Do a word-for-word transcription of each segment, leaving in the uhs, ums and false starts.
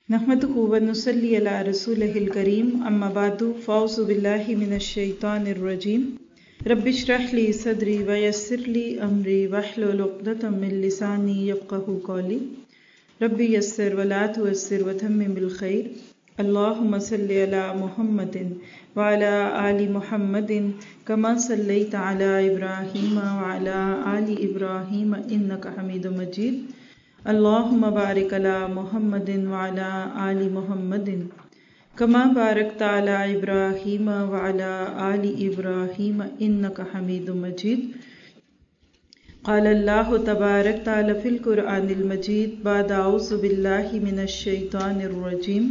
नहमदुहु व नुसल्ली अला रसूलिहिल करीम अम्मा बादु फ़ाउज़ु बिल्लाहि मिनश शैतानिर रजीम रब्बिश्रह ली सदरी व यस्सिर ली अमरी वहलुल उक़दतम मिन लिसानी यफ़क़हू क़ौली रब्बी यस्सिर व ला तुअस्सिर व तम्मिम बिल खैर अल्लाहुम्मा सल्लि अला मुहम्मदिन व अला आलि मुहम्मदिन कमा सल्लैता अला इब्राहीम व अला आलि इब्राहीम इन्नका हमीदुम मजीद अल्लाहुम्मा बारिक अला मुहम्मदिन व अला आलि मुहम्मदिन कमा बारकता अला इब्राहीम व अला आलि इब्राहीम इन्नका हमीदुम मजीद क़ाल अल्लाहु तबारक तआला फ़िल क़ुरआनिल मजीद बाद अऊज़ु बिल्लाहि मिनश शैतानिर रजीम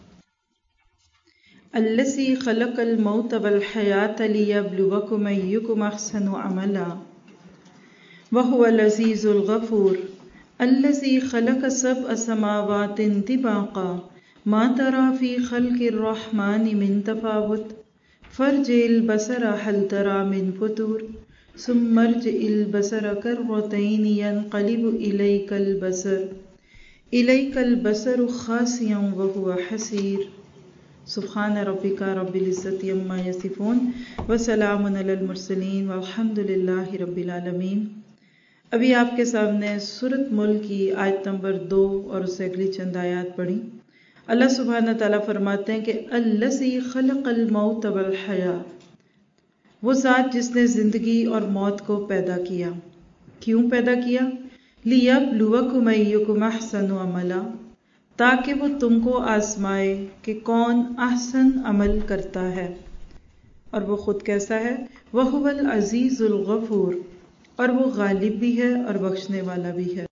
अल्लज़ी ख़लक़ल मौत वल हयात लियब्लुवकुम अय्युकुम अहसनु अमला व हुवल अज़ीज़ुल गफ़ूर अल्लज़ी ख़लक़ सबअ समावातिन तिबाक़ा मा तरा फ़ी ख़ल्क़िर रहमानि मिन तफ़ावुत फ़र्जिल बसर हल तरा मिन फ़ुतूर सुम्मा अर्जिइल बसर कर्रतैनि यनक़लिबु इलैकल बसर इलैकल बसरु ख़ासिअन व हुवा हसीर सुब्हान रब्बिका रब्बिल इज़्ज़ति अम्मा यसिफ़ून व सलामुन अलल मुरसलीन वल्हम्दुलिल्लाहि रब्बिल आलमीन। अभी आपके सामने सूरत मुल्क की आयत नंबर दो और उससे अगली चंद आयत पढ़ी। अल्लाह सुब्हानहू तआला फरमाते हैं कि अल्लज़ी ख़लक़ल मौत वल हया, वो ज़ात जिसने ज़िंदगी और मौत को पैदा किया। क्यों पैदा किया? लियब्लुवकुम अय्युकुम अहसनु अमला, ताकि वो तुमको आजमाए कि कौन अहसन अमल करता है और वो खुद कैसा है। वहुवल अज़ीज़ुल गफ़ूर, और वो गालिब भी है और बख्शने वाला भी है।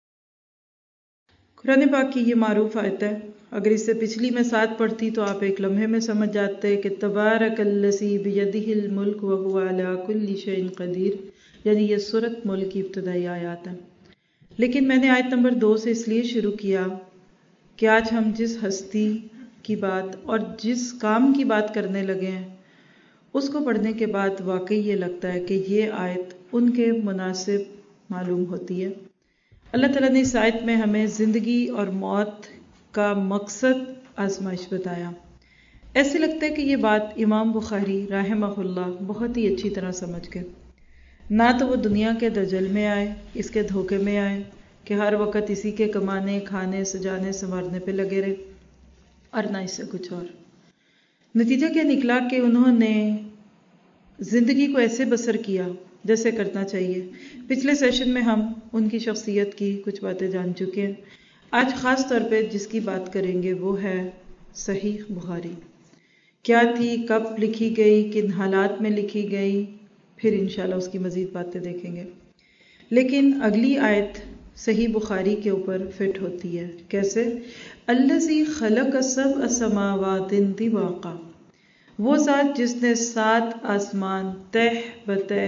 कुरान पाक की ये मारूफ आयत है। अगर इससे पिछली मैं साथ पढ़ती तो आप एक लम्हे में समझ जाते कि तबारकल्लज़ी बियदिहिल मुल्क व हुवा अला कुल्ली शैइन क़दीर, यानी ये सूरत मुल्क की इब्तिदाई आयत है। लेकिन मैंने आयत नंबर दो से इसलिए शुरू किया कि आज हम जिस हस्ती की बात और जिस काम की बात करने लगे हैं उसको पढ़ने के बाद वाकई ये लगता है कि ये आयत उनके मुनासिब मालूम होती है। अल्लाह ताला ने इस आयत में हमें ज़िंदगी और मौत का मकसद आजमाइश बताया। ऐसे लगता है कि ये बात इमाम बुखारी रहमहुल्लाह बहुत ही अच्छी तरह समझ गए। ना तो वो दुनिया के दजल में आए, इसके धोखे में आए कि हर वक़्त इसी के कमाने खाने सजाने संवारने पे लगे रहे, और ना इससे कुछ और। नतीजा क्या निकला कि उन्होंने ज़िंदगी को ऐसे बसर किया जैसे करना चाहिए। पिछले सेशन में हम उनकी शख्सियत की कुछ बातें जान चुके हैं। आज ख़ास तौर पे जिसकी बात करेंगे वो है सहीह बुखारी। क्या थी, कब लिखी गई, किन हालात में लिखी गई, फिर इंशाल्लाह उसकी मज़ीद बातें देखेंगे। लेकिन अगली आयत सही बुखारी के ऊपर फिट होती है। कैसे? अल्लज़ी ख़लक़ सबअ समावातिन तिबाक़ा, वो ज़ात जिसने सात आसमान तह बतह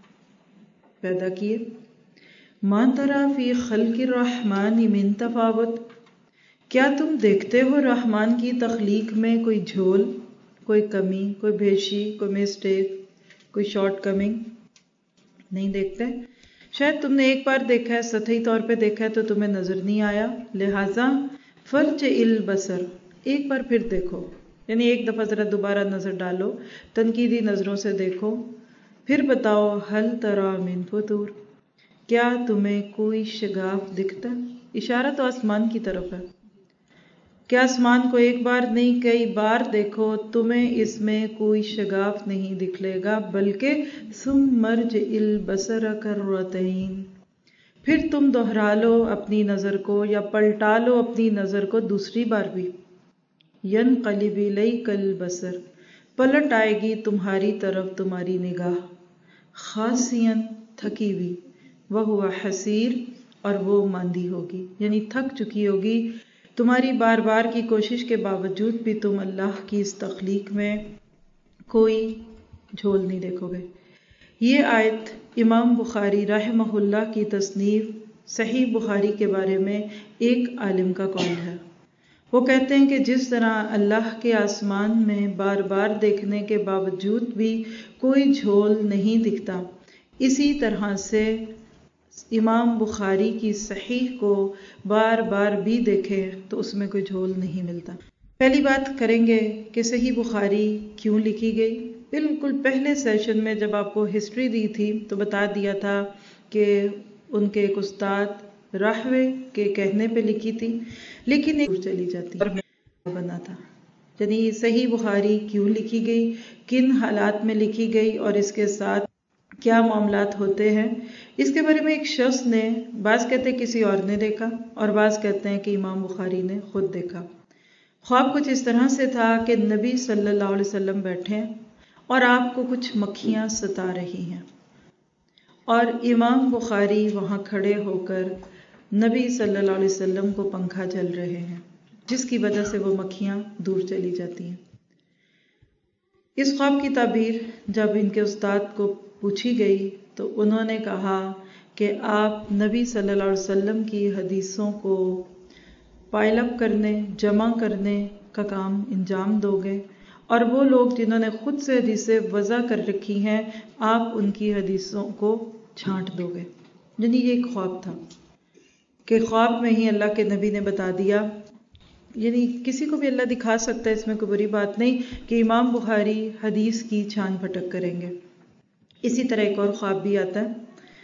पैदा किए। मा तरा फ़ी ख़ल्क़िर रहमानि मिन तफ़ावुत, क्या तुम देखते हो रहमान की तख्लीक में कोई झोल, कोई कमी, कोई भेशी, कोई मिस्टेक, कोई शॉर्ट कमिंग? नहीं देखते। शायद तुमने एक बार देखा है, सतही तौर पे देखा है तो तुम्हें नज़र नहीं आया। लिहाजा फ़र्जिइल बसर, एक बार फिर देखो, यानी एक दफ़ा ज़रा दोबारा नज़र डालो, तनकीदी नज़रों से देखो, फिर बताओ हल तरा मिन फ़ुतूर, क्या तुम्हें कोई शगाफ दिखता? इशारा तो आसमान की तरफ है। क्या आसमान को एक बार नहीं कई बार देखो, तुम्हें इसमें कोई शगाफ नहीं दिखलेगा, बल्कि सुम्मा अर्जिइल बसर कर्रतैन, फिर तुम दोहरा लो अपनी नज़र को या पलटा लो अपनी नज़र को दूसरी बार भी। यनक़लिब इलैकल बसर, पलट आएगी तुम्हारी तरफ तुम्हारी निगाह, ख़ासियन, थकी हुई, वह हुआ हसीर, और वो मांदी होगी, यानी थक चुकी होगी। तुम्हारी बार बार की कोशिश के बावजूद भी तुम अल्लाह की इस तख्लीक में कोई झोल नहीं देखोगे। ये आयत इमाम बुखारी रहमहुल्लाह की तसनीफ सही बुखारी के बारे में एक आलिम का कौल है। वो कहते हैं कि जिस तरह अल्लाह के आसमान में बार बार देखने के बावजूद भी कोई झोल नहीं दिखता, इसी तरह से امام بخاری کی صحیح کو بار بار بھی دیکھیں تو اس میں کوئی جھول نہیں ملتا۔ پہلی بات کریں گے کہ صحیح بخاری کیوں لکھی گئی۔ بالکل پہلے سیشن میں جب آپ کو ہسٹری دی تھی تو بتا دیا تھا کہ ان کے ایک استاد راہوے کے کہنے پہ لکھی تھی، لیکن ایک چلی جاتی بنا تھا۔ یعنی صحیح بخاری کیوں لکھی گئی، کن حالات میں لکھی گئی اور اس کے ساتھ کیا معاملات ہوتے ہیں، اس کے بارے میں ایک شخص نے، بعض کہتے ہیں کسی اور نے دیکھا اور بعض کہتے ہیں کہ امام بخاری نے خود دیکھا۔ خواب کچھ اس طرح سے تھا کہ نبی صلی اللہ علیہ وسلم بیٹھے ہیں اور آپ کو کچھ مکھیاں ستا رہی ہیں اور امام بخاری وہاں کھڑے ہو کر نبی صلی اللہ علیہ وسلم کو پنکھا چل رہے ہیں، جس کی وجہ سے وہ مکھیاں دور چلی جاتی ہیں۔ اس خواب کی تعبیر جب ان کے استاد کو پوچھی گئی تو انہوں نے کہا کہ آپ نبی صلی اللہ علیہ وسلم کی حدیثوں کو پائل اپ کرنے، جمع کرنے کا کام انجام دو گے، اور وہ لوگ جنہوں نے خود سے حدیثیں وضع کر رکھی ہیں آپ ان کی حدیثوں کو چھانٹ دو گے۔ یعنی یہ ایک خواب تھا کہ خواب میں ہی اللہ کے نبی نے بتا دیا، یعنی کسی کو بھی اللہ دکھا سکتا ہے، اس میں کوئی بری بات نہیں کہ امام بخاری حدیث کی چھان پھٹک کریں گے۔ اسی طرح ایک اور خواب بھی آتا ہے،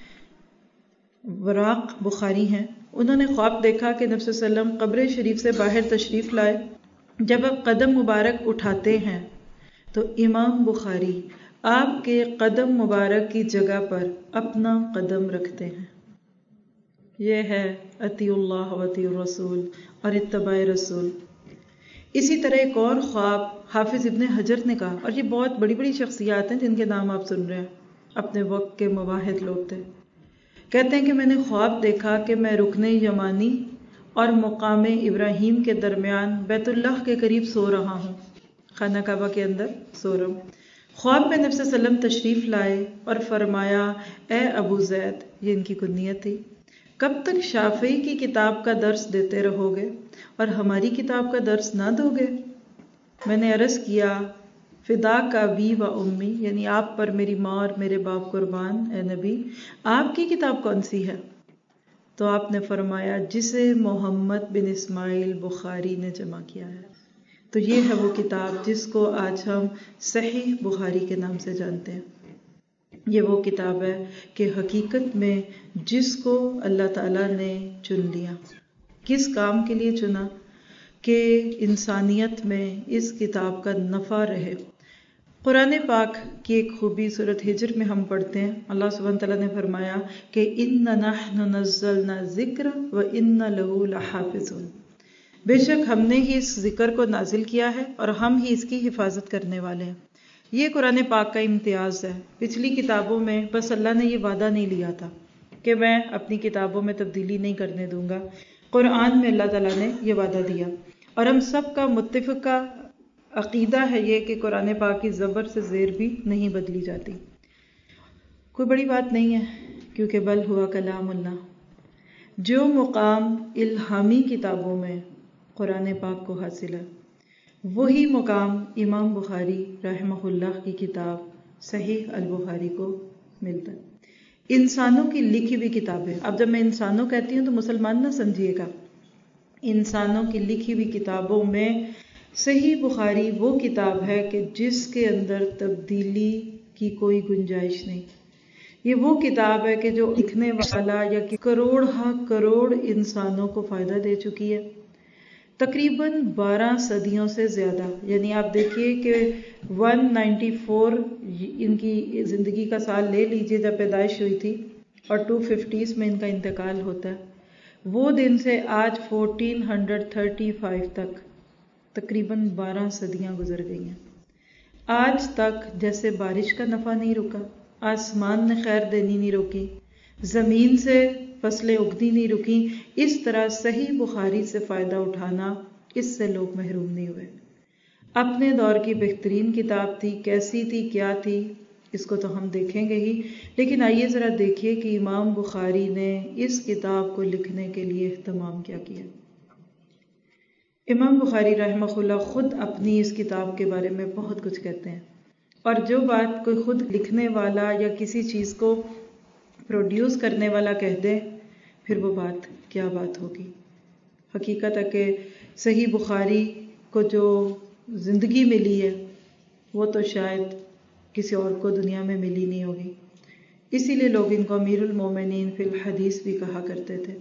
وراق بخاری ہیں، انہوں نے خواب دیکھا کہ نبی صلی اللہ علیہ وسلم قبر شریف سے باہر تشریف لائے، جب آپ قدم مبارک اٹھاتے ہیں تو امام بخاری آپ کے قدم مبارک کی جگہ پر اپنا قدم رکھتے ہیں۔ یہ ہے اطیع اللہ و اطیع الرسول اور اتباع رسول۔ اسی طرح ایک اور خواب حافظ ابن حجر نے کہا، اور یہ بہت بڑی بڑی شخصیات ہیں جن کے نام آپ سن رہے ہیں، اپنے وقت کے مواحد لوگ تھے۔ کہتے ہیں کہ میں نے خواب دیکھا کہ میں رکن یمانی اور مقام ابراہیم کے درمیان بیت اللہ کے قریب سو رہا ہوں، خانہ کعبہ کے اندر سو رہا ہوں۔ خواب میں نبی صلی اللہ علیہ وسلم تشریف لائے اور فرمایا، اے ابو زید، یہ ان کی کنیت تھی، کب تک شافعی کی کتاب کا درس دیتے رہو گے اور ہماری کتاب کا درس نہ دو گے؟ میں نے عرض کیا، فدا کا بی و امی، یعنی آپ پر میری ماں اور میرے باپ قربان، اے نبی آپ کی کتاب کون سی ہے؟ تو آپ نے فرمایا، جسے محمد بن اسماعیل بخاری نے جمع کیا ہے۔ تو یہ ہے وہ کتاب جس کو آج ہم صحیح بخاری کے نام سے جانتے ہیں۔ یہ وہ کتاب ہے کہ حقیقت میں جس کو اللہ تعالیٰ نے چن لیا، کس کام کے لیے چنا، کہ انسانیت میں اس کتاب کا نفع رہے۔ قرآن پاک کی ایک خوبی سورۃ ہجر میں ہم پڑھتے ہیں، اللہ سبحانہ تعالیٰ نے فرمایا کہ اِنَّا نَحْنُ نَزَّلْنَا الذِّکْرَ وَإِنَّا لَهُ لَحَافِظُونَ، بے شک ہم نے ہی اس ذکر کو نازل کیا ہے اور ہم ہی اس کی حفاظت کرنے والے ہیں۔ یہ قرآن پاک کا امتیاز ہے۔ پچھلی کتابوں میں بس اللہ نے یہ وعدہ نہیں لیا تھا کہ میں اپنی کتابوں میں تبدیلی نہیں کرنے دوں گا، قرآن میں اللہ تعالیٰ نے یہ وعدہ دیا، اور ہم سب کا متفقہ عقیدہ ہے یہ کہ قرآن پاک کی زبر سے زیر بھی نہیں بدلی جاتی۔ کوئی بڑی بات نہیں ہے، کیونکہ بل ہوا کلام اللہ۔ جو مقام الہامی کتابوں میں قرآن پاک کو حاصل ہے، وہی مقام امام بخاری رحمہ اللہ کی کتاب صحیح البخاری کو ملتا ہے۔ انسانوں کی لکھی ہوئی کتابیں، اب جب میں انسانوں کہتی ہوں تو مسلمان نہ سمجھیے گا، انسانوں کی لکھی ہوئی کتابوں میں صحیح بخاری وہ کتاب ہے کہ جس کے اندر تبدیلی کی کوئی گنجائش نہیں۔ یہ وہ کتاب ہے کہ جو لکھنے والا یا کروڑ ہا کروڑ انسانوں کو فائدہ دے چکی ہے، تقریباً بارہ صدیوں سے زیادہ۔ یعنی آپ دیکھیے کہ ون نائنٹی فور ان کی زندگی کا سال لے لیجئے جب پیدائش ہوئی تھی، اور ٹو ففٹیز میں ان کا انتقال ہوتا ہے، وہ دن سے آج فورٹین ہنڈریڈ تھرٹی فائیو تک تقریباً بارہ صدیاں گزر گئی ہیں۔ آج تک جیسے بارش کا نفع نہیں رکا، آسمان نے خیر دینی نہیں روکی، زمین سے فصلیں اگتی نہیں رکی، اس طرح صحیح بخاری سے فائدہ اٹھانا، اس سے لوگ محروم نہیں ہوئے۔ اپنے دور کی بہترین کتاب تھی، کیسی تھی، کیا تھی، اس کو تو ہم دیکھیں گے ہی، لیکن آئیے ذرا دیکھیے کہ امام بخاری نے اس کتاب کو لکھنے کے لیے اہتمام کیا کیا۔ امام بخاری رحمہ اللہ خود اپنی اس کتاب کے بارے میں بہت کچھ کہتے ہیں، اور جو بات کوئی خود لکھنے والا یا کسی چیز کو پروڈیوس کرنے والا کہہ دے پھر وہ بات کیا بات ہوگی۔ حقیقت ہے کہ صحیح بخاری کو جو زندگی ملی ہے وہ تو شاید کسی اور کو دنیا میں ملی نہیں ہوگی، اسی لیے لوگ ان کو امیر المومنین فی الحدیث بھی کہا کرتے تھے۔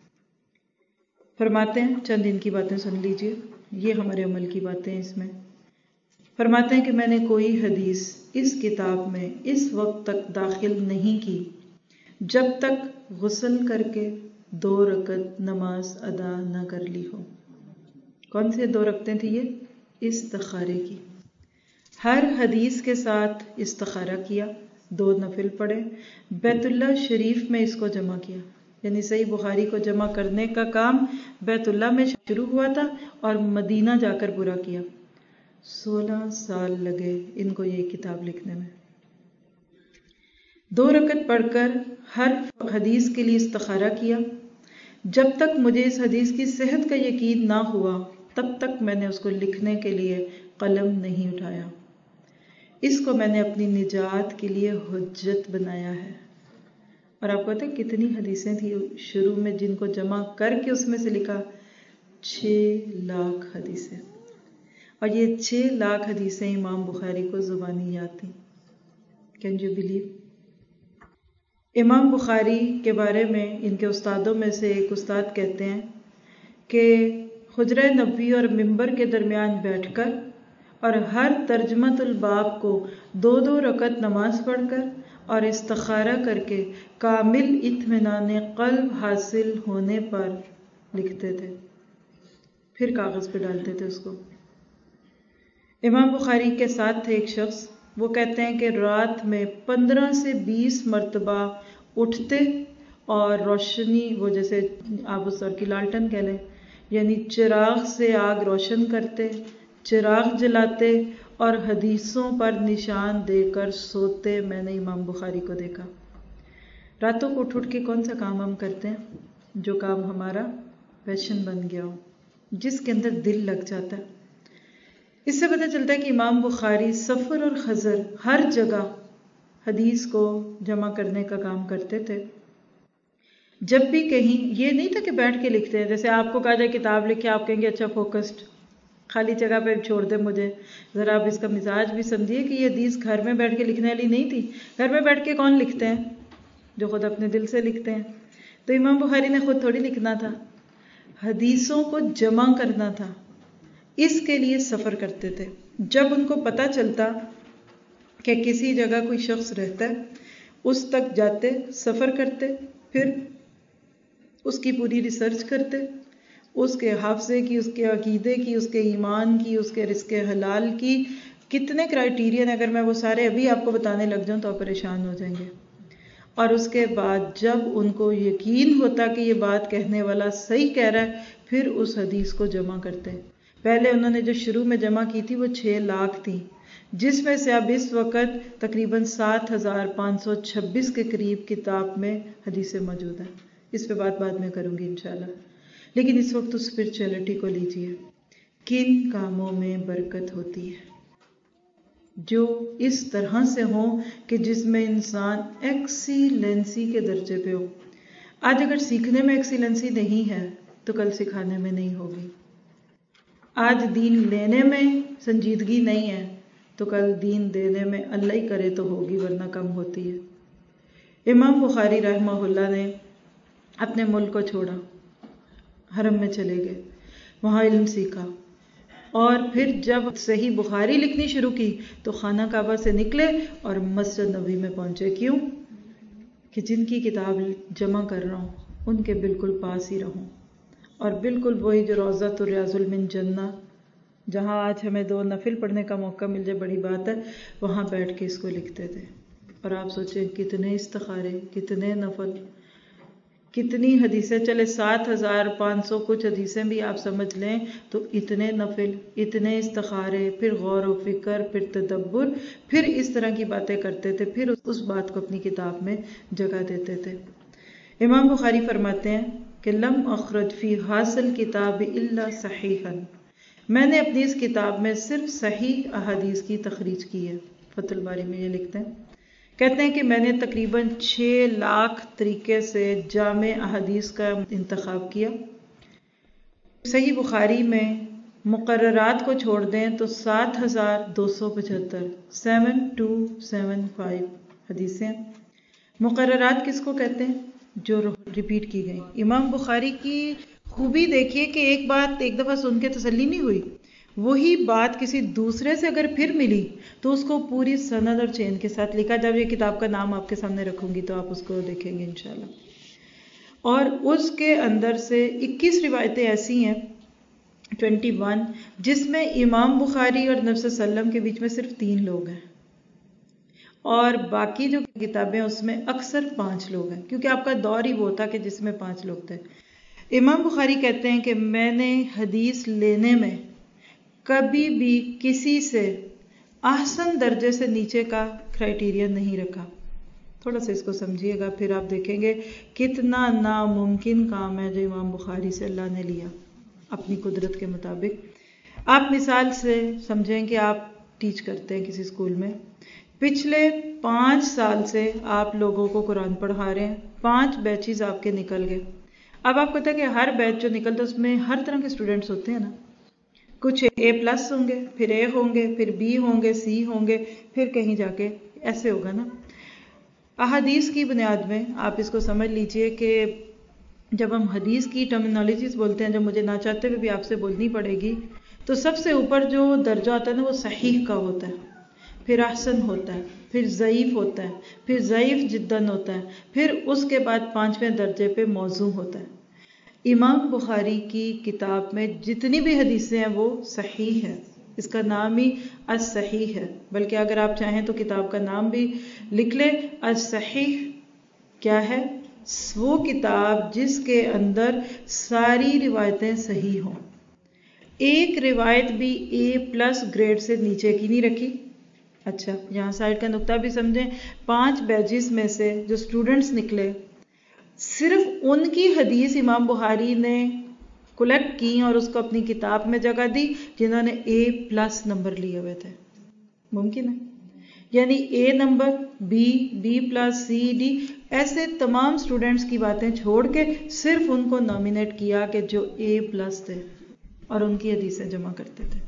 فرماتے ہیں چند ان کی باتیں سن لیجئے، یہ ہمارے عمل کی باتیں اس میں۔ فرماتے ہیں کہ میں نے کوئی حدیث اس کتاب میں اس وقت تک داخل نہیں کی جب تک غسل کر کے دو رکعت نماز ادا نہ کر لی ہو۔ کون سے دو رکعتیں تھی یہ؟ استخارے کی۔ ہر حدیث کے ساتھ استخارہ کیا، دو نفل پڑھے، بیت اللہ شریف میں اس کو جمع کیا، یعنی صحیح بخاری کو جمع کرنے کا کام بیت اللہ میں شروع ہوا تھا اور مدینہ جا کر پورا کیا۔ سولہ سال لگے ان کو یہ کتاب لکھنے میں۔ دو رکعت پڑھ کر ہر حدیث کے لیے استخارہ کیا۔ جب تک مجھے اس حدیث کی صحت کا یقین نہ ہوا تب تک میں نے اس کو لکھنے کے لیے قلم نہیں اٹھایا۔ اس کو میں نے اپنی نجات کے لیے حجت بنایا ہے۔ اور آپ کو پتہ ہے کتنی حدیثیں تھیں شروع میں جن کو جمع کر کے اس میں سے لکھا؟ چھ لاکھ حدیثیں۔ اور یہ چھ لاکھ حدیثیں امام بخاری کو زبانی یاد تھیں۔ Can you believe? امام بخاری کے بارے میں ان کے استادوں میں سے ایک استاد کہتے ہیں کہ حجرہ نبوی اور ممبر کے درمیان بیٹھ کر اور ہر ترجمۃ الباب کو دو دو رکعت نماز پڑھ کر اور استخارہ کر کے کامل اطمینان قلب حاصل ہونے پر لکھتے تھے، پھر کاغذ پہ ڈالتے تھے اس کو۔ امام بخاری کے ساتھ تھے ایک شخص، وہ کہتے ہیں کہ رات میں پندرہ سے بیس مرتبہ اٹھتے اور روشنی، وہ جیسے آپ اس طور کی لالٹن کہہ لیں، یعنی چراغ سے آگ روشن کرتے، چراغ جلاتے اور حدیثوں پر نشان دے کر سوتے۔ میں نے امام بخاری کو دیکھا۔ راتوں کو اٹھ اٹھ کے کون سا کام ہم کرتے ہیں؟ جو کام ہمارا پیشن بن گیا ہو، جس کے اندر دل لگ جاتا ہے۔ اس سے پتہ چلتا ہے کہ امام بخاری سفر اور حضر ہر جگہ حدیث کو جمع کرنے کا کام کرتے تھے۔ جب بھی کہیں یہ نہیں تھا کہ بیٹھ کے لکھتے ہیں، جیسے آپ کو کہا جائے کتاب لکھے آپ کہیں گے اچھا فوکسڈ، خالی جگہ پہ چھوڑ دیں مجھے، ذرا آپ اس کا مزاج بھی سمجھیے کہ یہ حدیث گھر میں بیٹھ کے لکھنے والی نہیں تھی۔ گھر میں بیٹھ کے کون لکھتے ہیں؟ جو خود اپنے دل سے لکھتے ہیں۔ تو امام بخاری نے خود تھوڑی لکھنا تھا، حدیثوں کو جمع کرنا تھا، اس کے لیے سفر کرتے تھے۔ جب ان کو پتہ چلتا کہ کسی جگہ کوئی شخص رہتا ہے، اس تک جاتے، سفر کرتے، پھر اس کی پوری ریسرچ کرتے، اس کے حافظے کی، اس کے عقیدے کی، اس کے ایمان کی، اس کے رزق حلال کی، کتنے کرائیٹیرین، اگر میں وہ سارے ابھی آپ کو بتانے لگ جاؤں تو آپ پریشان ہو جائیں گے۔ اور اس کے بعد جب ان کو یقین ہوتا کہ یہ بات کہنے والا صحیح کہہ رہا ہے، پھر اس حدیث کو جمع کرتے۔ پہلے انہوں نے جو شروع میں جمع کی تھی وہ چھ لاکھ تھی، جس میں سے اب اس وقت تقریباً سات ہزار پانچ سو چھبیس کے قریب کتاب میں حدیثیں موجود ہیں۔ اس پہ بات بعد میں کروں گی انشاءاللہ، لیکن اس وقت اس اسپرچولیٹی کو لیجئے۔ کن کاموں میں برکت ہوتی ہے جو اس طرح سے ہوں کہ جس میں انسان ایکسیلنسی کے درجے پہ ہو۔ آج اگر سیکھنے میں ایکسیلنسی نہیں ہے تو کل سکھانے میں نہیں ہوگی۔ آج دین لینے میں سنجیدگی نہیں ہے تو کل دین دینے میں اللہ ہی کرے تو ہوگی، ورنہ کم ہوتی ہے۔ امام بخاری رحمہ اللہ نے اپنے ملک کو چھوڑا، حرم میں چلے گئے، وہاں علم سیکھا، اور پھر جب صحیح بخاری لکھنی شروع کی تو خانہ کعبہ سے نکلے اور مسجد نبوی میں پہنچے۔ کیوں؟ کہ جن کی کتاب جمع کر رہا ہوں ان کے بالکل پاس ہی رہوں، اور بالکل وہی جو روضۃ الریاض من جنہ، جہاں آج ہمیں دو نفل پڑھنے کا موقع مل جائے بڑی بات ہے، وہاں بیٹھ کے اس کو لکھتے تھے۔ اور آپ سوچیں کتنے استخارے، کتنے نفل، کتنی حدیثیں، چلے سات ہزار پانچ سو کچھ حدیثیں بھی آپ سمجھ لیں تو اتنے نفل، اتنے استخارے، پھر غور و فکر، پھر تدبر، پھر اس طرح کی باتیں کرتے تھے، پھر اس بات کو اپنی کتاب میں جگہ دیتے تھے۔ امام بخاری فرماتے ہیں کہ لم اخرج فی حاصل کتاب الا صحیحا، میں نے اپنی اس کتاب میں صرف صحیح احادیث کی تخریج کی ہے۔ فتح الباری میں یہ لکھتے ہیں کہتے ہیں کہ میں نے تقریباً چھ لاکھ طریقے سے جامع احادیث کا انتخاب کیا. صحیح بخاری میں مقررات کو چھوڑ دیں تو سات ہزار دو سو پچہتر سیون ٹو سیون فائیو حدیثیں. مقررات کس کو کہتے ہیں؟ جو ریپیٹ کی گئی. امام بخاری کی خوبی دیکھیے کہ ایک بات ایک دفعہ سن کے تسلی نہیں ہوئی، وہی بات کسی دوسرے سے اگر پھر ملی تو اس کو پوری سند اور چین کے ساتھ لکھا. جب یہ کتاب کا نام آپ کے سامنے رکھوں گی تو آپ اس کو دیکھیں گے انشاءاللہ. اور اس کے اندر سے اکیس روایتیں ایسی ہیں ٹوینٹی ون جس میں امام بخاری اور نبی صلی اللہ علیہ وسلم کے بیچ میں صرف تین لوگ ہیں، اور باقی جو کتابیں اس میں اکثر پانچ لوگ ہیں، کیونکہ آپ کا دور ہی وہ تھا کہ جس میں پانچ لوگ تھے. امام بخاری کہتے ہیں کہ میں نے حدیث لینے میں کبھی بھی کسی سے احسن درجے سے نیچے کا کرائیٹیریا نہیں رکھا. تھوڑا سا اس کو سمجھیے گا، پھر آپ دیکھیں گے کتنا ناممکن کام ہے جو امام بخاری سے اللہ نے لیا اپنی قدرت کے مطابق. آپ مثال سے سمجھیں کہ آپ ٹیچ کرتے ہیں کسی اسکول میں، پچھلے پانچ سال سے آپ لوگوں کو قرآن پڑھا رہے ہیں، پانچ بیچز آپ کے نکل گئے. اب آپ کو پتہ ہے کہ ہر بیچ جو نکلتا ہے اس میں ہر طرح کے اسٹوڈنٹس ہوتے ہیں نا. کچھ اے پلس ہوں گے، پھر اے ہوں گے، پھر بی ہوں گے، سی ہوں گے، پھر کہیں جا کے ایسے ہوگا نا. احادیث کی بنیاد میں آپ اس کو سمجھ لیجئے کہ جب ہم حدیث کی ٹرمینالوجیز بولتے ہیں، جب مجھے نہ چاہتے ہوئے بھی آپ سے بولنی پڑے گی، تو سب سے اوپر جو درجہ ہوتا ہے نا وہ صحیح کا ہوتا ہے، پھر احسن ہوتا ہے، پھر ضعیف ہوتا ہے، پھر ضعیف جداً ہوتا ہے، پھر اس کے بعد پانچویں درجے پہ موضوع ہوتا ہے. امام بخاری کی کتاب میں جتنی بھی حدیثیں ہیں وہ صحیح ہے. اس کا نام ہی الصحیح ہے، بلکہ اگر آپ چاہیں تو کتاب کا نام بھی لکھ لیں. الصحیح کیا ہے؟ وہ کتاب جس کے اندر ساری روایتیں صحیح ہوں، ایک روایت بھی اے پلس گریڈ سے نیچے کی نہیں رکھی. اچھا یہاں سائڈ کا نقطہ بھی سمجھیں. پانچ بیچز میں سے جو سٹوڈنٹس نکلے، صرف ان کی حدیث امام بخاری نے کلیکٹ کی اور اس کو اپنی کتاب میں جگہ دی جنہوں نے اے پلس نمبر لیے ہوئے تھے. ممکن ہے؟ یعنی A number, B, B plus, C, D, ایسے تمام سٹوڈنٹس کی باتیں چھوڑ کے صرف ان کو نامینیٹ کیا کہ جو اے پلس تھے اور ان کی حدیثیں جمع کرتے تھے.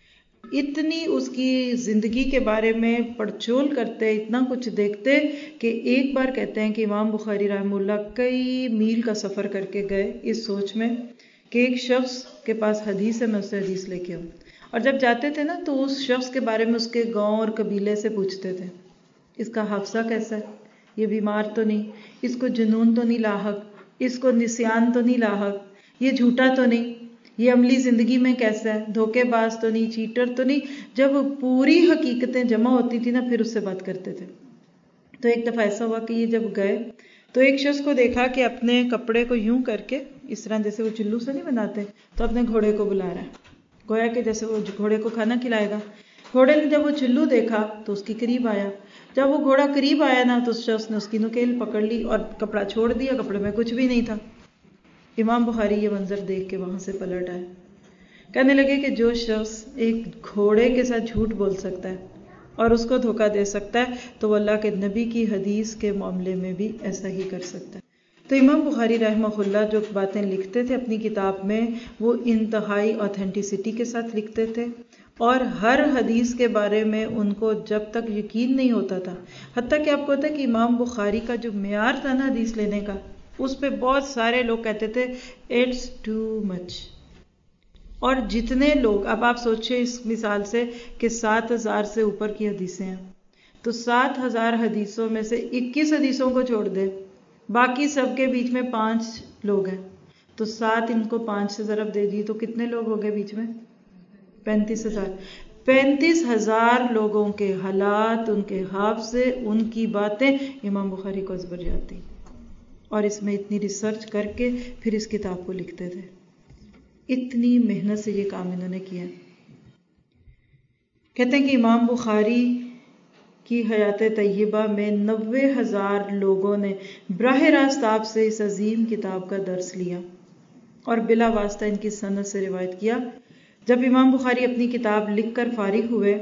اتنی اس کی زندگی کے بارے میں پڑچول کرتے، اتنا کچھ دیکھتے کہ ایک بار کہتے ہیں کہ امام بخاری رحمہ اللہ کئی میل کا سفر کر کے گئے اس سوچ میں کہ ایک شخص کے پاس حدیث ہے، میں اس سے حدیث لے کے آؤں. اور جب جاتے تھے نا تو اس شخص کے بارے میں اس کے گاؤں اور قبیلے سے پوچھتے تھے، اس کا حافظہ کیسا ہے، یہ بیمار تو نہیں، اس کو جنون تو نہیں لاحق، اس کو نسیان تو نہیں لاحق، یہ جھوٹا تو نہیں، یہ عملی زندگی میں کیسا ہے، دھوکے باز تو نہیں، چیٹر تو نہیں. جب پوری حقیقتیں جمع ہوتی تھی نا پھر اس سے بات کرتے تھے. تو ایک دفعہ ایسا ہوا کہ یہ جب گئے تو ایک شخص کو دیکھا کہ اپنے کپڑے کو یوں کر کے اس طرح جیسے وہ چلو سے نہیں بناتے، تو اپنے گھوڑے کو بلا رہا ہے، گویا کہ جیسے وہ گھوڑے کو کھانا کھلائے گا. گھوڑے نے جب وہ چلو دیکھا تو اس کی قریب آیا. جب وہ گھوڑا قریب آیا نا تو اس شخص نے اس کی نکیل پکڑ لی اور کپڑا چھوڑ دیا، کپڑے میں کچھ بھی نہیں تھا. امام بخاری یہ منظر دیکھ کے وہاں سے پلٹ آئے. کہنے لگے کہ جو شخص ایک گھوڑے کے ساتھ جھوٹ بول سکتا ہے اور اس کو دھوکہ دے سکتا ہے تو وہ اللہ کے نبی کی حدیث کے معاملے میں بھی ایسا ہی کر سکتا ہے. تو امام بخاری رحمہ اللہ جو باتیں لکھتے تھے اپنی کتاب میں وہ انتہائی آتھینٹسٹی کے ساتھ لکھتے تھے، اور ہر حدیث کے بارے میں ان کو جب تک یقین نہیں ہوتا تھا، حتیٰ کہ آپ کو پتہ ہے کہ امام بخاری کا جو معیار تھا نا حدیث لینے کا، اس پہ بہت سارے لوگ کہتے تھے اٹس ٹو مچ. اور جتنے لوگ، اب آپ سوچیں اس مثال سے کہ سات ہزار سے اوپر کی حدیثیں ہیں، تو سات ہزار حدیثوں میں سے اکیس حدیثوں کو چھوڑ دے، باقی سب کے بیچ میں پانچ لوگ ہیں، تو سات ان کو پانچ سے ضرب دے دی تو کتنے لوگ ہو گئے بیچ میں؟ پینتیس ہزار. پینتیس ہزار لوگوں کے حالات، ان کے حافظے، ان کی باتیں امام بخاری کو ازبر جاتی، اور اس میں اتنی ریسرچ کر کے پھر اس کتاب کو لکھتے تھے. اتنی محنت سے یہ کام انہوں نے کیا. کہتے ہیں کہ امام بخاری کی حیات طیبہ میں نوے ہزار لوگوں نے براہ راست آپ سے اس عظیم کتاب کا درس لیا اور بلا واسطہ ان کی سند سے روایت کیا. جب امام بخاری اپنی کتاب لکھ کر فارغ ہوئے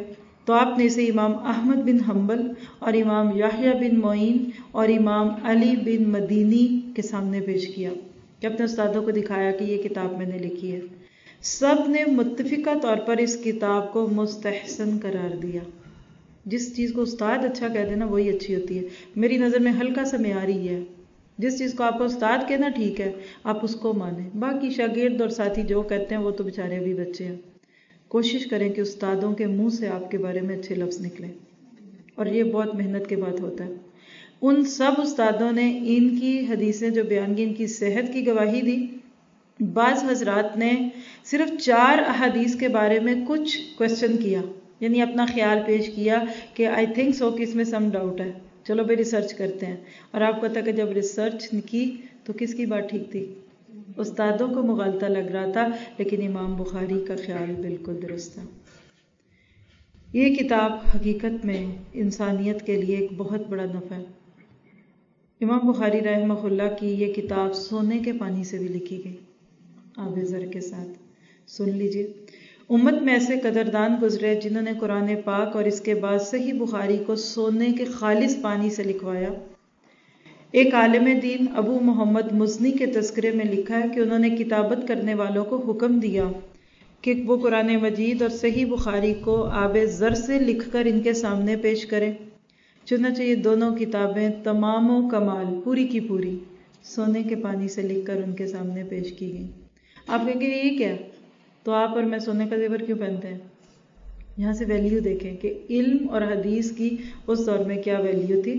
تو آپ نے اسے امام احمد بن حنبل اور امام یحییٰ بن معین اور امام علی بن مدینی کے سامنے پیش کیا کہ اپنے استادوں کو دکھایا کہ یہ کتاب میں نے لکھی ہے۔ سب نے متفقہ طور پر اس کتاب کو مستحسن قرار دیا۔ جس چیز کو استاد اچھا کہہ دینا وہی اچھی ہوتی ہے۔ میری نظر میں ہلکا سا معیار ہی ہے، جس چیز کو آپ کو استاد کہنا ٹھیک ہے آپ اس کو مانیں، باقی شاگرد اور ساتھی جو کہتے ہیں وہ تو بیچارے ابھی بچے ہیں۔ کوشش کریں کہ استادوں کے منہ سے آپ کے بارے میں اچھے لفظ نکلیں، اور یہ بہت محنت کے بعد ہوتا ہے۔ ان سب استادوں نے ان کی حدیثیں جو بیان کی ان کی صحت کی گواہی دی۔ بعض حضرات نے صرف چار احادیث کے بارے میں کچھ کوشچن کیا، یعنی اپنا خیال پیش کیا کہ آئی تھنک سو کہ اس میں سم ڈاؤٹ ہے، چلو بھائی ریسرچ کرتے ہیں۔ اور آپ کو پتا کہ جب ریسرچ کی تو کس کی بات ٹھیک تھی؟ استادوں کو مغالطہ لگ رہا تھا، لیکن امام بخاری کا خیال بالکل درست تھا۔ یہ کتاب حقیقت میں انسانیت کے لیے ایک بہت بڑا نفع ہے۔ امام بخاری رحمہ اللہ کی یہ کتاب سونے کے پانی سے بھی لکھی گئی، آب زر کے ساتھ۔ سن لیجئے، امت میں ایسے قدردان گزرے جنہوں نے قرآن پاک اور اس کے بعد صحیح بخاری کو سونے کے خالص پانی سے لکھوایا۔ ایک عالم دین ابو محمد مزنی کے تذکرے میں لکھا ہے کہ انہوں نے کتابت کرنے والوں کو حکم دیا کہ وہ قرآن مجید اور صحیح بخاری کو آب زر سے لکھ کر ان کے سامنے پیش کریں۔ چنانچہ یہ دونوں کتابیں تمام و کمال پوری کی پوری سونے کے پانی سے لکھ کر ان کے سامنے پیش کی گئیں۔ آپ کہیں گے یہ کیا؟ تو آپ اور میں سونے کا زیور کیوں پہنتے ہیں؟ یہاں سے ویلیو دیکھیں کہ علم اور حدیث کی اس دور میں کیا ویلیو تھی۔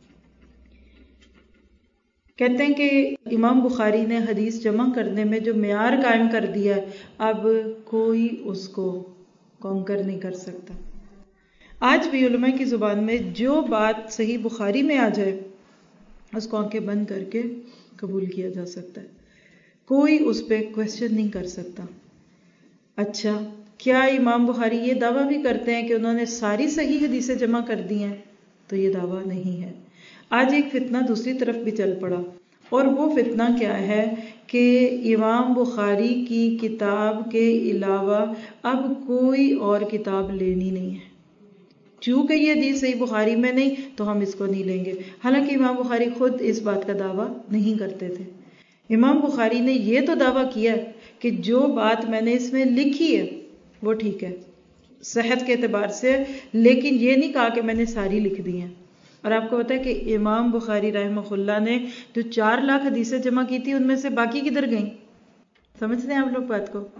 کہتے ہیں کہ امام بخاری نے حدیث جمع کرنے میں جو معیار قائم کر دیا ہے اب کوئی اس کو کانکر نہیں کر سکتا۔ آج بھی علماء کی زبان میں جو بات صحیح بخاری میں آ جائے اس کو آنکھیں بند کر کے قبول کیا جا سکتا ہے، کوئی اس پہ کوشچن نہیں کر سکتا۔ اچھا، کیا امام بخاری یہ دعویٰ بھی کرتے ہیں کہ انہوں نے ساری صحیح حدیثیں جمع کر دی ہیں؟ تو یہ دعویٰ نہیں ہے۔ آج ایک فتنہ دوسری طرف بھی چل پڑا، اور وہ فتنہ کیا ہے کہ امام بخاری کی کتاب کے علاوہ اب کوئی اور کتاب لینی نہیں ہے، چونکہ یہ حدیث صحیح بخاری میں نہیں تو ہم اس کو نہیں لیں گے۔ حالانکہ امام بخاری خود اس بات کا دعویٰ نہیں کرتے تھے۔ امام بخاری نے یہ تو دعویٰ کیا ہے کہ جو بات میں نے اس میں لکھی ہے وہ ٹھیک ہے صحت کے اعتبار سے، لیکن یہ نہیں کہا کہ میں نے ساری لکھ دی ہیں۔ اور آپ کو پتا ہے کہ امام بخاری رحمہ اللہ نے جو چار لاکھ حدیثیں جمع کی تھی ان میں سے باقی کدھر گئیں؟ سمجھتے ہیں آپ لوگ بات کو؟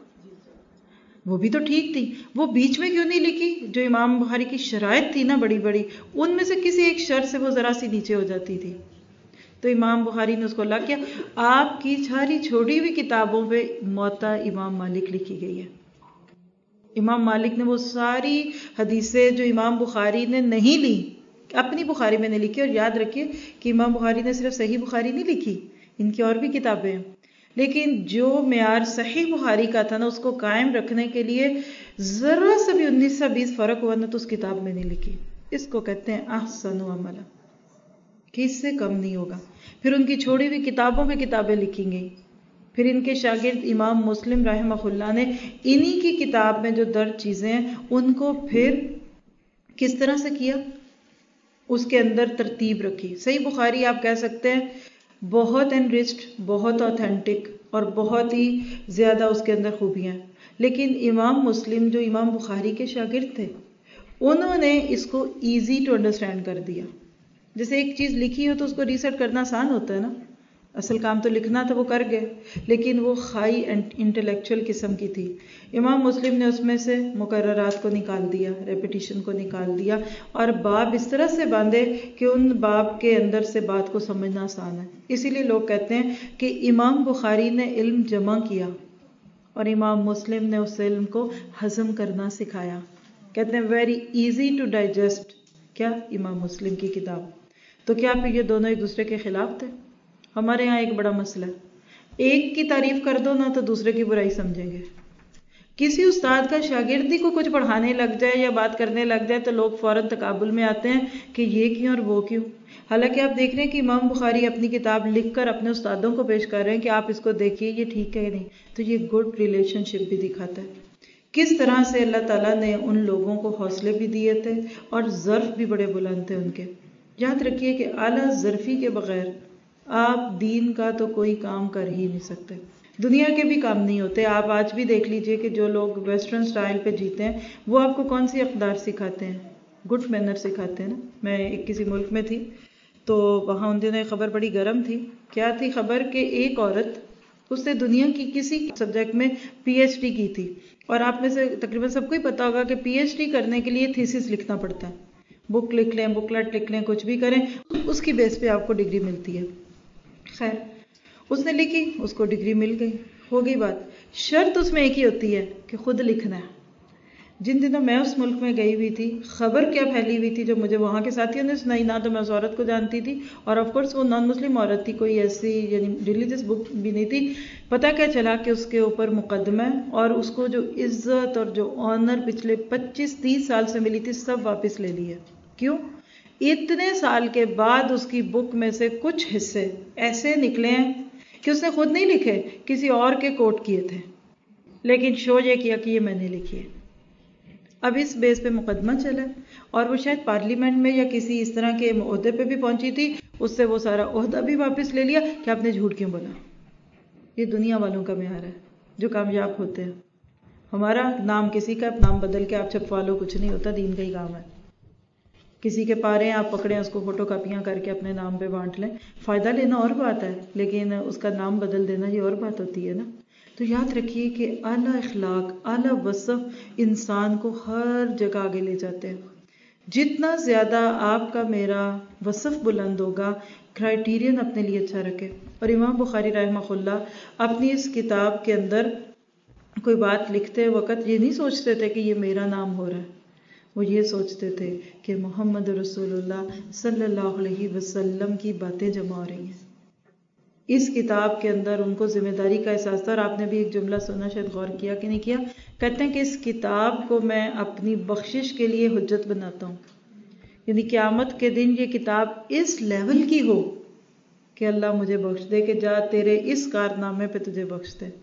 وہ بھی تو ٹھیک تھی، وہ بیچ میں کیوں نہیں لکھی؟ جو امام بخاری کی شرائط تھی نا بڑی بڑی، ان میں سے کسی ایک شرط سے وہ ذرا سی نیچے ہو جاتی تھی تو امام بخاری نے اس کو لا کیا۔ آپ کی ساری چھوٹی ہوئی کتابوں پہ موطا امام مالک لکھی گئی ہے۔ امام مالک نے وہ ساری حدیثیں جو امام بخاری نے نہیں لی اپنی بخاری میں نے لکھی، اور یاد رکھیے کہ امام بخاری نے صرف صحیح بخاری نہیں لکھی، ان کی اور بھی کتابیں ہیں، لیکن جو معیار صحیح بخاری کا تھا نا اس کو قائم رکھنے کے لیے ذرا سا بھی انیس سا بیس فرق ہوا نا تو اس کتاب میں نہیں لکھی۔ اس کو کہتے ہیں احسن عملا، کہ اس سے کم نہیں ہوگا۔ پھر ان کی چھوڑی ہوئی کتابوں پہ کتابیں لکھی گئیں۔ پھر ان کے شاگرد امام مسلم رحمہ اللہ نے انہی کی کتاب میں جو درج چیزیں ہیں ان کو پھر کس طرح سے کیا، اس کے اندر ترتیب رکھی۔ صحیح بخاری آپ کہہ سکتے ہیں بہت انرچڈ، بہت آتھینٹک اور بہت ہی زیادہ اس کے اندر خوبیاں ہیں، لیکن امام مسلم جو امام بخاری کے شاگرد تھے انہوں نے اس کو ایزی ٹو انڈرسٹینڈ کر دیا۔ جیسے ایک چیز لکھی ہو تو اس کو ریسرچ کرنا آسان ہوتا ہے نا، اصل کام تو لکھنا تھا وہ کر گئے، لیکن وہ ہائی انٹلیکچوئل قسم کی تھی۔ امام مسلم نے اس میں سے مقررات کو نکال دیا، ریپیٹیشن کو نکال دیا، اور باب اس طرح سے باندھے کہ ان باب کے اندر سے بات کو سمجھنا آسان ہے۔ اسی لیے لوگ کہتے ہیں کہ امام بخاری نے علم جمع کیا اور امام مسلم نے اس علم کو ہضم کرنا سکھایا۔ کہتے ہیں ویری ایزی ٹو ڈائجسٹ، کیا؟ امام مسلم کی کتاب۔ تو کیا پھر یہ دونوں ایک دوسرے کے خلاف تھے؟ ہمارے ہاں ایک بڑا مسئلہ ہے، ایک کی تعریف کر دو نا تو دوسرے کی برائی سمجھیں گے۔ کسی استاد کا شاگردی کو کچھ پڑھانے لگ جائے یا بات کرنے لگ جائے تو لوگ فوراً تقابل میں آتے ہیں کہ یہ کیوں اور وہ کیوں۔ حالانکہ آپ دیکھ رہے ہیں کہ امام بخاری اپنی کتاب لکھ کر اپنے استادوں کو پیش کر رہے ہیں کہ آپ اس کو دیکھیے یہ ٹھیک ہے یا نہیں، تو یہ گڈ ریلیشن شپ بھی دکھاتا ہے کس طرح سے اللہ تعالیٰ نے ان لوگوں کو حوصلے بھی دیے تھے اور ظرف بھی بڑے بلند تھے ان کے. یاد رکھیے کہ اعلیٰ ظرفی کے بغیر آپ دین کا تو کوئی کام کر ہی نہیں سکتے، دنیا کے بھی کام نہیں ہوتے. آپ آج بھی دیکھ لیجئے کہ جو لوگ ویسٹرن سٹائل پہ جیتے ہیں وہ آپ کو کون سی اقدار سکھاتے ہیں؟ گڈ مینر سکھاتے ہیں نا. میں ایک کسی ملک میں تھی تو وہاں ان دنوں خبر بڑی گرم تھی. کیا تھی خبر؟ کہ ایک عورت، اس نے دنیا کی کسی سبجیکٹ میں پی ایچ ڈی کی تھی، اور آپ میں سے تقریباً سب کو ہی پتا ہوگا کہ پی ایچ ڈی کرنے کے لیے تھیسس لکھنا پڑتا ہے. بک لکھ لیں، بکلٹ لکھ لیں، کچھ بھی کریں، اس کی بیس پہ آپ کو ڈگری ملتی ہے. خیر اس نے لکھی، اس کو ڈگری مل گئی، ہو گئی بات. شرط اس میں ایک ہی ہوتی ہے کہ خود لکھنا ہے. جن دنوں میں اس ملک میں گئی ہوئی تھی، خبر کیا پھیلی ہوئی تھی جو مجھے وہاں کے ساتھیوں نے سنائی، نہ تو میں اس عورت کو جانتی تھی، اور آف کورس وہ نان مسلم عورت تھی، کوئی ایسی یعنی ریلیجس بک بھی نہیں تھی. پتہ کیا چلا کہ اس کے اوپر مقدمہ ہے، اور اس کو جو عزت اور جو آنر پچھلے پچیس تیس سال سے ملی تھی سب واپس لے لی ہے. کیوں؟ اتنے سال کے بعد اس کی بک میں سے کچھ حصے ایسے نکلے ہیں کہ اس نے خود نہیں لکھے، کسی اور کے کوٹ کیے تھے، لیکن شو یہ کیا کہ یہ میں نے لکھی ہے. اب اس بیس پہ مقدمہ چلا، اور وہ شاید پارلیمنٹ میں یا کسی اس طرح کے عہدے پہ بھی پہنچی تھی، اس سے وہ سارا عہدہ بھی واپس لے لیا کہ آپ نے جھوٹ کیوں بولا. یہ دنیا والوں کا معیار ہے جو کامیاب ہوتے ہیں. ہمارا نام کسی کا نام بدل کے آپ چھپوا لو، کچھ نہیں ہوتا، دین کا ہی کام ہے. کسی کے پارے آپ پکڑیں، اس کو فوٹو کاپیاں کر کے اپنے نام پہ بانٹ لیں، فائدہ لینا اور بات ہے، لیکن اس کا نام بدل دینا یہ اور بات ہوتی ہے نا. تو یاد رکھیے کہ اعلیٰ اخلاق، اعلیٰ وصف انسان کو ہر جگہ آگے لے جاتے ہیں. جتنا زیادہ آپ کا میرا وصف بلند ہوگا، کرائیٹیرین اپنے لیے اچھا رکھے. اور امام بخاری رحمہ اللہ اپنی اس کتاب کے اندر کوئی بات لکھتے وقت یہ نہیں سوچتے تھے کہ یہ میرا نام ہو رہا ہے، وہ یہ سوچتے تھے کہ محمد رسول اللہ صلی اللہ علیہ وسلم کی باتیں جمع ہو رہی ہیں. اس کتاب کے اندر ان کو ذمہ داری کا احساس تھا. اور آپ نے بھی ایک جملہ سنا، شاید غور کیا کہ نہیں کیا، کہتے ہیں کہ اس کتاب کو میں اپنی بخشش کے لیے حجت بناتا ہوں. یعنی قیامت کے دن یہ کتاب اس لیول کی ہو کہ اللہ مجھے بخش دے، کہ جا تیرے اس کارنامے پہ تجھے بخش دے.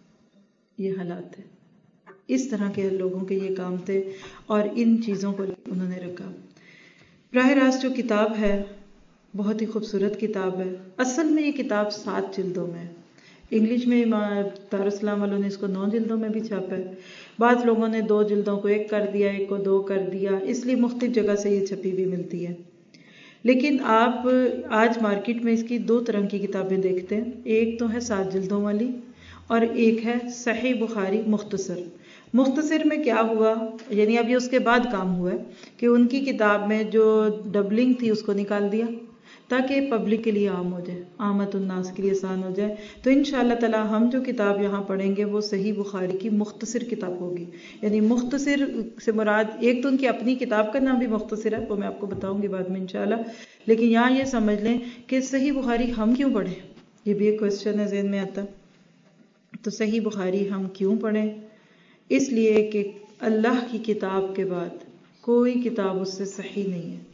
یہ حالات ہے. اس طرح کے لوگوں کے یہ کام تھے، اور ان چیزوں کو انہوں نے رکھا. براہ راست جو کتاب ہے بہت ہی خوبصورت کتاب ہے. اصل میں یہ کتاب سات جلدوں میں ہے. انگلش میں دارالاسلام والوں نے اس کو نو جلدوں میں بھی چھاپا ہے. بعض لوگوں نے دو جلدوں کو ایک کر دیا، ایک کو دو کر دیا، اس لیے مختلف جگہ سے یہ چھپی بھی ملتی ہے. لیکن آپ آج مارکیٹ میں اس کی دو طرح کی کتابیں دیکھتے ہیں. ایک تو ہے سات جلدوں والی، اور ایک ہے صحیح بخاری مختصر. مختصر میں کیا ہوا، یعنی اب یہ اس کے بعد کام ہوا ہے کہ ان کی کتاب میں جو ڈبلنگ تھی اس کو نکال دیا تاکہ پبلک کے لیے عام ہو جائے، عامت الناس کے لیے آسان ہو جائے. تو انشاءاللہ تعالی ہم جو کتاب یہاں پڑھیں گے وہ صحیح بخاری کی مختصر کتاب ہوگی. یعنی مختصر سے مراد ایک تو ان کی اپنی کتاب کا نام بھی مختصر ہے، وہ میں آپ کو بتاؤں گی بعد میں انشاءاللہ. لیکن یہاں یہ سمجھ لیں کہ صحیح بخاری ہم کیوں پڑھیں، یہ بھی ایک کوشچن ہے ذہن میں آتا. تو صحیح بخاری ہم کیوں پڑھیں؟ اس لیے کہ اللہ کی کتاب کے بعد کوئی کتاب اس سے صحیح نہیں ہے،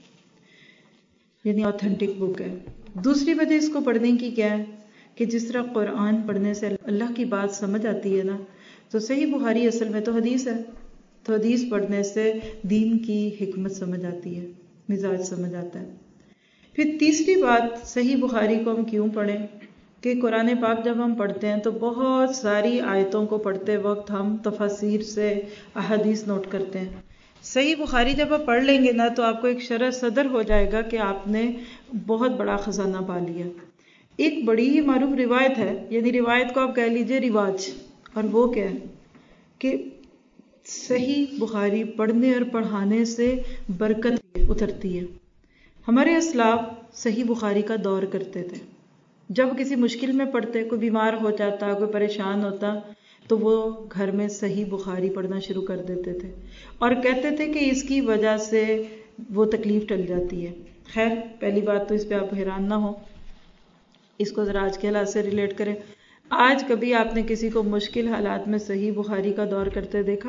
یعنی آتھینٹک بک ہے. دوسری وجہ اس کو پڑھنے کی کیا ہے کہ جس طرح قرآن پڑھنے سے اللہ کی بات سمجھ آتی ہے نا، تو صحیح بخاری اصل میں تو حدیث ہے، تو حدیث پڑھنے سے دین کی حکمت سمجھ آتی ہے، مزاج سمجھ آتا ہے. پھر تیسری بات صحیح بخاری کو ہم کیوں پڑھیں کہ قرآن پاک جب ہم پڑھتے ہیں تو بہت ساری آیتوں کو پڑھتے وقت ہم تفاسیر سے احادیث نوٹ کرتے ہیں. صحیح بخاری جب آپ پڑھ لیں گے نا تو آپ کو ایک شرح صدر ہو جائے گا کہ آپ نے بہت بڑا خزانہ پا لیا. ایک بڑی ہی معروف روایت ہے، یعنی روایت کو آپ کہہ لیجئے رواج، اور وہ کیا ہے کہ صحیح بخاری پڑھنے اور پڑھانے سے برکت اترتی ہے. ہمارے اسلاف صحیح بخاری کا دور کرتے تھے. جب کسی مشکل میں پڑتے، کوئی بیمار ہو جاتا، کوئی پریشان ہوتا، تو وہ گھر میں صحیح بخاری پڑھنا شروع کر دیتے تھے اور کہتے تھے کہ اس کی وجہ سے وہ تکلیف ٹل جاتی ہے. خیر پہلی بات تو اس پہ آپ حیران نہ ہو، اس کو ذرا آج کے حالات سے ریلیٹ کریں. آج کبھی آپ نے کسی کو مشکل حالات میں صحیح بخاری کا دور کرتے دیکھا؟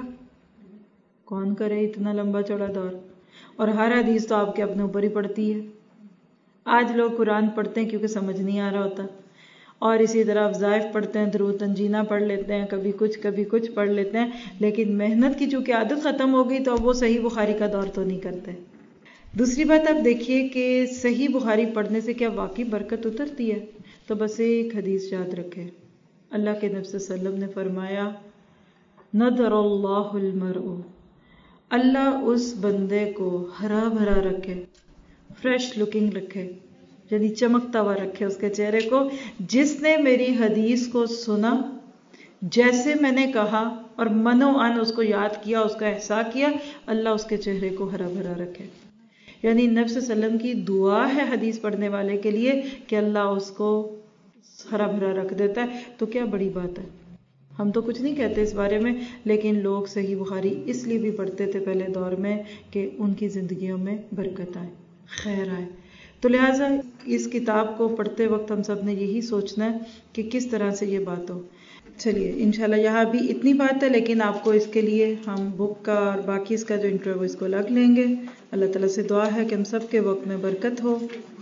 کون کرے اتنا لمبا چوڑا دور؟ اور ہر حدیث تو آپ کے اپنے اوپر ہی پڑتی ہے. آج لوگ قرآن پڑھتے ہیں کیونکہ سمجھ نہیں آ رہا ہوتا، اور اسی طرح وظائف پڑھتے ہیں، درود تنجینہ پڑھ لیتے ہیں، کبھی کچھ کبھی کچھ پڑھ لیتے ہیں، لیکن محنت کی چونکہ عادت ختم ہو گئی تو اب وہ صحیح بخاری کا دور تو نہیں کرتے۔ دوسری بات آپ دیکھیے کہ صحیح بخاری پڑھنے سے کیا واقعی برکت اترتی ہے؟ تو بس ایک حدیث یاد رکھے، اللہ کے نبی صلی اللہ علیہ وسلم نے فرمایا نضر اللہ المرء، اللہ اس بندے کو ہرا بھرا رکھے، فریش لکنگ رکھے، یعنی چمکتا ہوا رکھے اس کے چہرے کو، جس نے میری حدیث کو سنا، جیسے میں نے کہا اور من و عن اس کو یاد کیا، اس کا احساس کیا، اللہ اس کے چہرے کو ہرا بھرا رکھے۔ یعنی نبی صلی اللہ علیہ وسلم کی دعا ہے حدیث پڑھنے والے کے لیے کہ اللہ اس کو ہرا بھرا رکھ دیتا ہے، تو کیا بڑی بات ہے۔ ہم تو کچھ نہیں کہتے اس بارے میں، لیکن لوگ صحیح بخاری اس لیے بھی پڑھتے تھے پہلے دور میں کہ ان کی زندگیوں میں برکت آئے، خیر آئے۔ تو لہٰذا اس کتاب کو پڑھتے وقت ہم سب نے یہی سوچنا ہے کہ کس طرح سے یہ بات ہو۔ چلیے انشاءاللہ یہاں بھی اتنی بات ہے، لیکن آپ کو اس کے لیے ہم بک کا اور باقی اس کا جو انٹرویو اس کو لگ لیں گے۔ اللہ تعالیٰ سے دعا ہے کہ ہم سب کے وقت میں برکت ہو۔